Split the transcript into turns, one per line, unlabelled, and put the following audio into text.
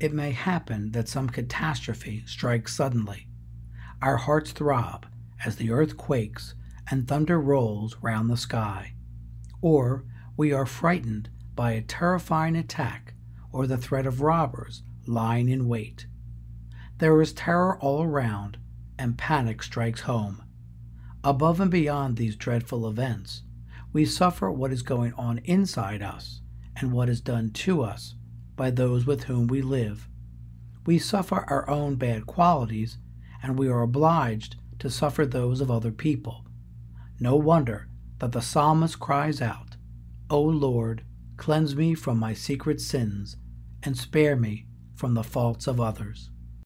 It may happen that some catastrophe strikes suddenly. Our hearts throb as the earth quakes and thunder rolls round the sky. Or we are frightened by a terrifying attack or the threat of robbers lying in wait. There is terror all around, and panic strikes home. Above and beyond these dreadful events, we suffer what is going on inside us and what is done to us by those with whom we live. We suffer our own bad qualities, and we are obliged to suffer those of other people. No wonder that the psalmist cries out, "O Lord, cleanse me from my secret sins, and spare me from the faults of others."